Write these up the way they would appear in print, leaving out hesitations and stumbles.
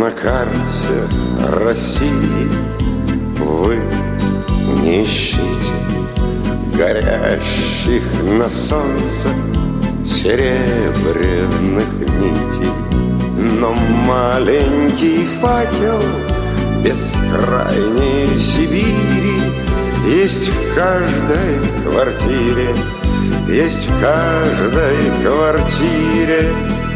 на карте России вы не ищите горящих на солнце серебряных нитей, но маленький факел бескрайней Сибири есть в каждой квартире, есть в каждой квартире.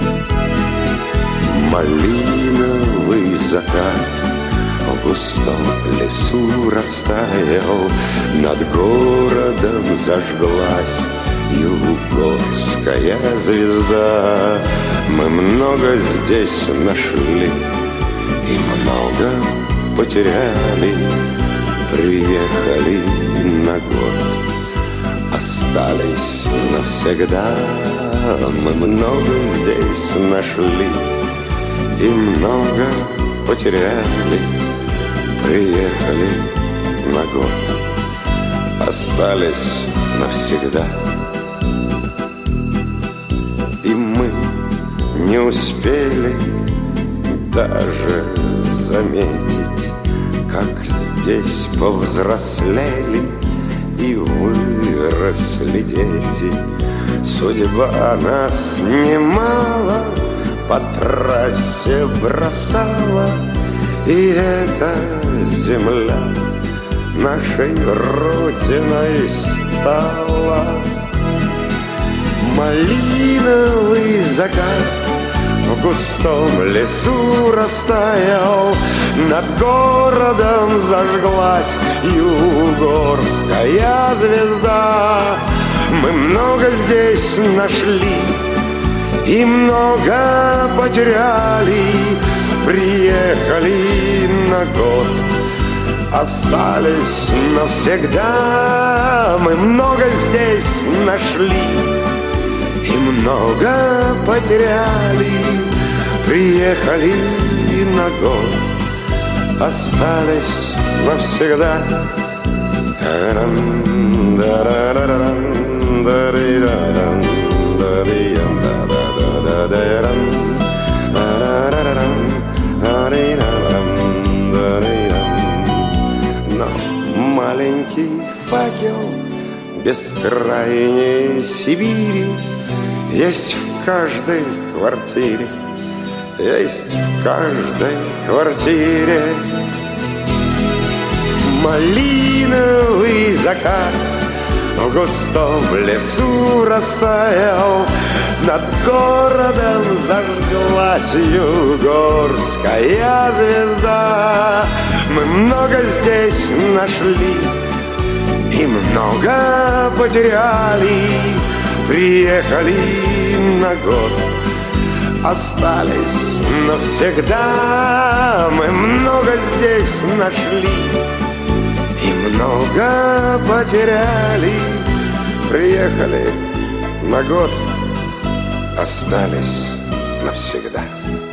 Малиновый закат в густом лесу растаял, над городом зажглась югорская звезда. Мы много здесь нашли и много потеряли, приехали на год, остались навсегда. Мы много здесь нашли и много потеряли, приехали на год, остались навсегда. И мы не успели даже заметить, как здесь повзрослели и выросли дети. Судьба нас немало по трассе бросала, и эта земля нашей родиной стала. Малиновый закат в густом лесу растаял, над городом зажглась югорская звезда. Мы много здесь нашли и много потеряли, приехали на год, остались навсегда. Мы много здесь нашли и много потеряли, приехали на год, остались навсегда. Но маленький факел бескрайней Сибири есть в каждой квартире, есть в каждой квартире. Малиновый закат в густом лесу растаял, над городом зажглась югорская звезда. Мы много здесь нашли и много потеряли, приехали на год, остались навсегда. Мы много здесь нашли и много потеряли, приехали на год, остались навсегда.